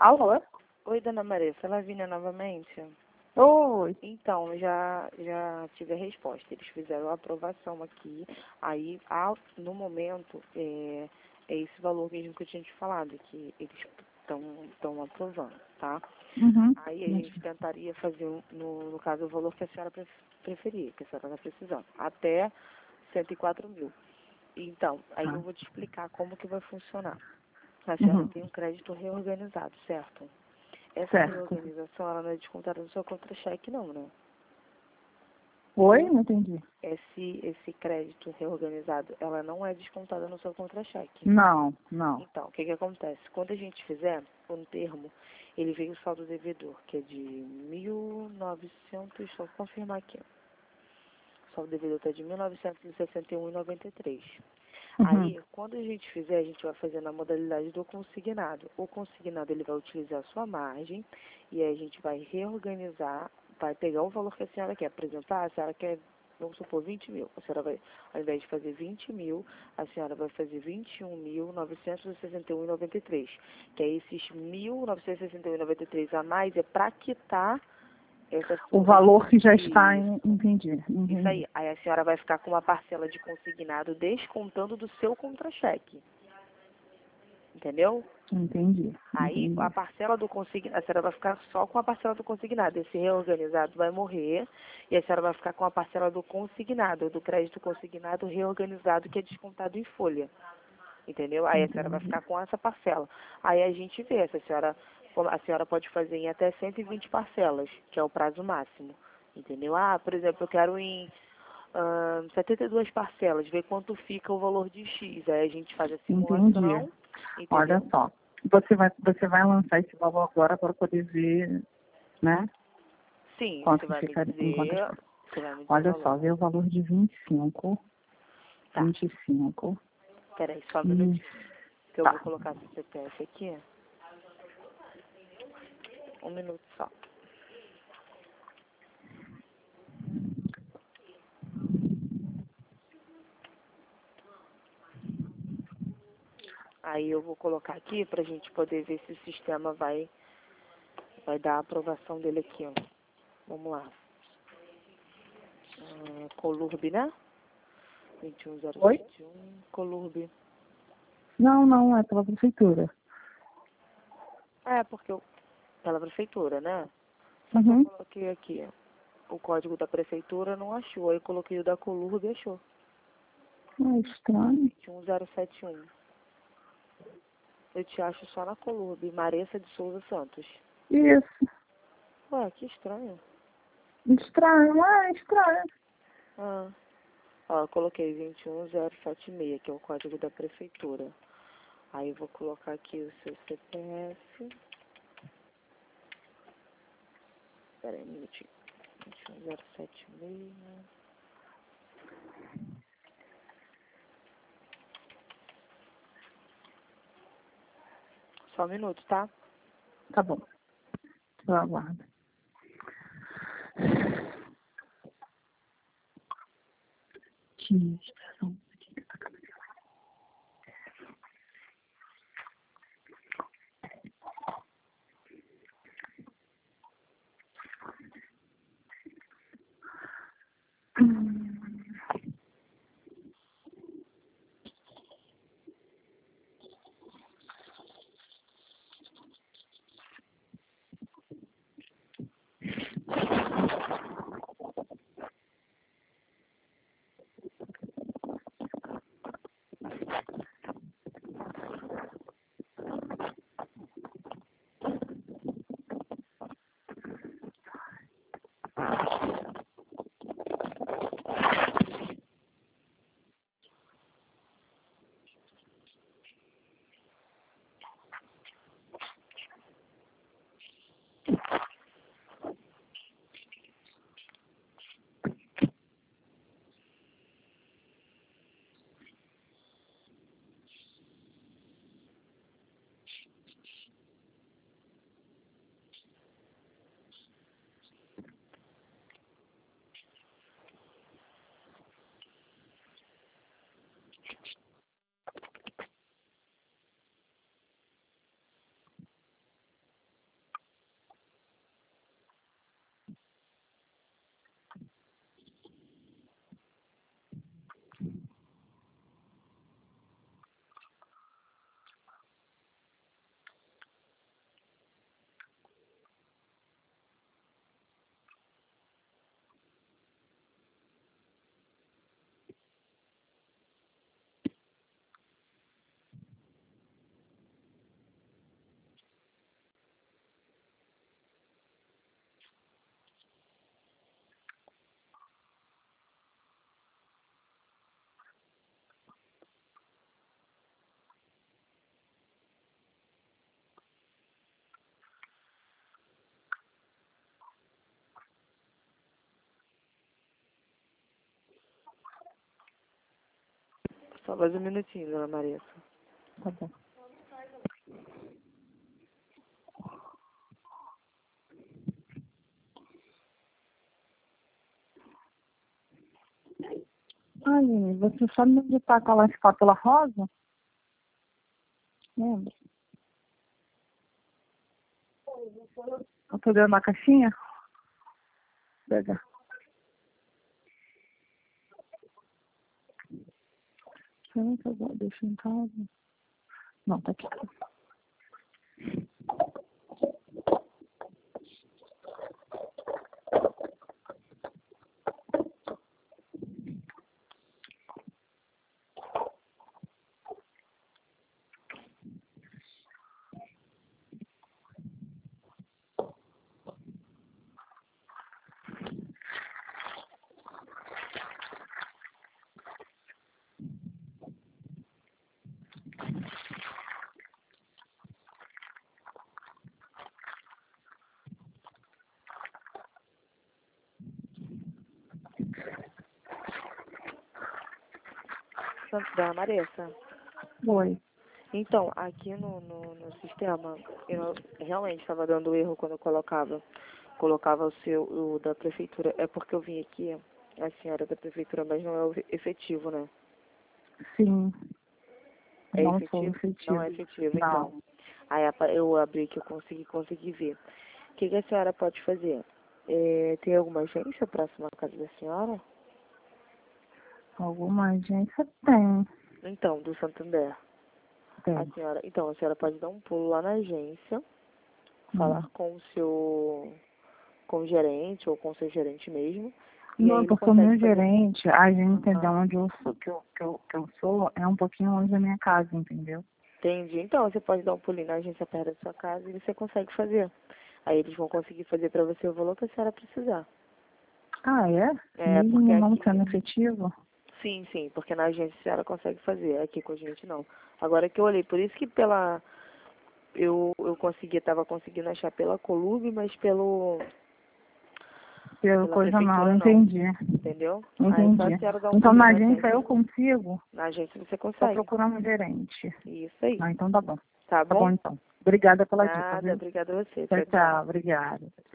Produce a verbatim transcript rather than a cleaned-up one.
Alô? Oi, dona Marissa, Lavínia novamente. Oi. Então, já, já tive a resposta. Eles fizeram a aprovação aqui. Aí, ao- no momento, é, é esse valor mesmo que eu tinha te falado, que eles estão aprovando, tá? Uhum. Aí a gente tentaria fazer, um- no, no caso, o valor que a senhora pre- preferir, que a senhora está precisando, até cento e quatro mil. Então, aí Tá. eu vou te explicar como que vai funcionar. A senhora Uhum. tem um crédito reorganizado, certo? Essa Certo. reorganização, ela não é descontada do seu contra-cheque, não, né? Oi? Não entendi. Esse, esse crédito reorganizado, ela não é descontada no seu contra-cheque. Não, não. Então, o que que acontece? Quando a gente fizer um termo, ele vem o saldo devedor, que é de mil e novecentos, só confirmar aqui. O saldo devedor está de mil novecentos e sessenta e um vírgula noventa e três. Uhum. Aí, quando a gente fizer, a gente vai fazer na modalidade do consignado. O consignado, ele vai utilizar a sua margem e aí a gente vai reorganizar, vai pegar o valor que a senhora quer apresentar. A senhora quer, vamos supor, vinte mil. A senhora vai, ao invés de fazer vinte mil, a senhora vai fazer vinte e um mil novecentos e sessenta e um vírgula noventa e três. Que é esses mil novecentos e sessenta e um vírgula noventa e três a mais, é para quitar essa O sua... valor que já está Isso. em... Entendi. Entendi. Isso aí. Aí a senhora vai ficar com uma parcela de consignado descontando do seu contra-cheque. Entendeu? Entendi. Aí Entendi. a parcela do consignado, a senhora vai ficar só com a parcela do consignado. Esse reorganizado vai morrer e a senhora vai ficar com a parcela do consignado, do crédito consignado reorganizado, que é descontado em folha. Entendeu? Aí a senhora vai Entendi. ficar com essa parcela. Aí a gente vê se a senhora, a senhora pode fazer em até cento e vinte parcelas, que é o prazo máximo. Entendeu? Ah, por exemplo, eu quero em ah, setenta e duas parcelas, ver quanto fica o valor de X. Aí a gente faz a Entendi. simulação, Olha entendeu? só. Você vai, você vai lançar esse valor agora para poder ver, né? Sim, Quanto você que vai me ficaria, em quantas dizer, coisas. você vai me dizer o Olha valor. só, vê o valor de vinte e cinco. Tá, vinte e cinco. peraí, só um E... minutinho, que eu vou Tá. colocar esse C P F aqui. Um minuto só. Aí eu vou colocar aqui pra gente poder ver se o sistema vai, vai dar a aprovação dele aqui, ó. Vamos lá. Ah, Colurb, né? vinte e um zero Oi? sete um, Colurb. Não, não, é pela prefeitura. É, porque eu, pela prefeitura, né? Só que eu Uhum. coloquei aqui, ó, o código da prefeitura, não achou. Aí eu coloquei o da Colurb e achou. É estranho. vinte e um zero sete um. Eu te acho só na Colurb, Maressa de Souza Santos. Isso. Ué, que estranho. Estranho, é estranho. Ah, ó, eu coloquei vinte e um zero sete seis, que é o código da prefeitura. Aí eu vou colocar aqui o seu C P F. Espera aí um minutinho. vinte e um zero sete seis. Só um minuto, tá? Tá bom. Eu aguardo. Que expressão. Só mais um minutinho, dona Marissa. Tá bom. Ai, você sabe onde está aquela espátula rosa? Lembra? Eu tô dentro da caixinha? Pega. Será que eu vou deixar em casa? Não, tá aqui. Dona Marissa. Oi. Então, aqui no, no, no sistema, eu realmente estava dando erro quando eu colocava, colocava o seu, o da prefeitura. É porque eu vim aqui, a senhora da prefeitura, mas não é o efetivo, né? Sim. É Não sou efetivo? efetivo. Não é efetivo, Não. então. Aí apa- eu abri que eu consegui, consegui ver. O que, que a senhora pode fazer? É, tem alguma agência próxima à casa da senhora? Alguma agência tem. Então, do Santander. Tem. A senhora, então, a senhora pode dar um pulo lá na agência, falar Hum. com o seu, com o gerente ou com o seu gerente mesmo, e aí Não, ele porque o consegue meu fazer. gerente, a gente entendeu Aham. onde eu sou, que eu, que, eu, que eu sou, é um pouquinho longe da minha casa, entendeu? Entendi. Então, você pode dar um pulinho na agência perto da sua casa e você consegue fazer. Aí eles vão conseguir fazer para você o valor que a senhora precisar. Ah, é? É, porque Mesmo não aqui... sendo efetivo? Sim, sim, porque na agência a senhora consegue fazer, aqui com a gente não. Agora que eu olhei, por isso que pela... Eu, eu consegui, estava conseguindo achar pela Colube, mas pelo... Pela pela coisa não, prefeitura não. entendi. Entendeu? Aí é só Entendi. a senhora dar um Então pulinho na na agência agência. eu consigo? Na agência você Só consegue. procurar um gerente. Isso aí. Ah, então tá bom. Tá Tá bom bom? então. Obrigada pela dica, Nada, viu? obrigada a você. Tchau, Tchau, tchau. tchau. Obrigada.